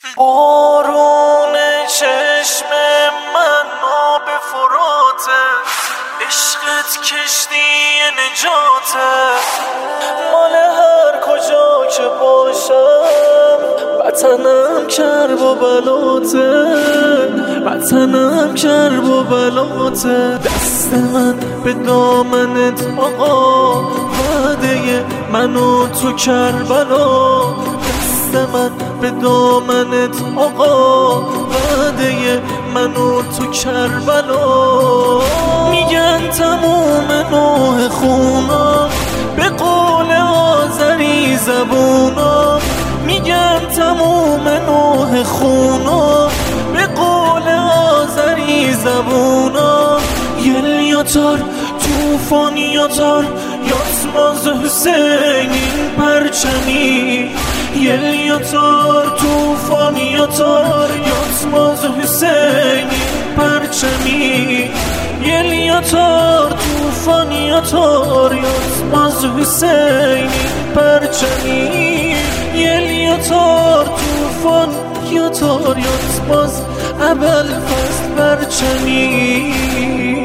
بارون چشم من آب فراته، عشقت کشتی نجاته، مال هر کجا که باشم وطنم کرب و بلاته، وطنم کرب و بلاته. دست من به دامنت آقا، وعده من و تو کربلا. دست من به دامنت آقا، وعده من و تو کربلا. میگن تموم نوح خونم به قول آذری زبونم، میگن تموم نوح خونم به قول آذری زبونم. یلیاتار توفان یاتار یاتماز حسینین پرچمی، یلیاتار توفان یاتار یاتماز حسینین پرچمی، یلیاتار توفان یاتار یاتماز حسینین پرچمی، یلیاتار توفان یاتار یاتماز ابوالفضل پرچمی.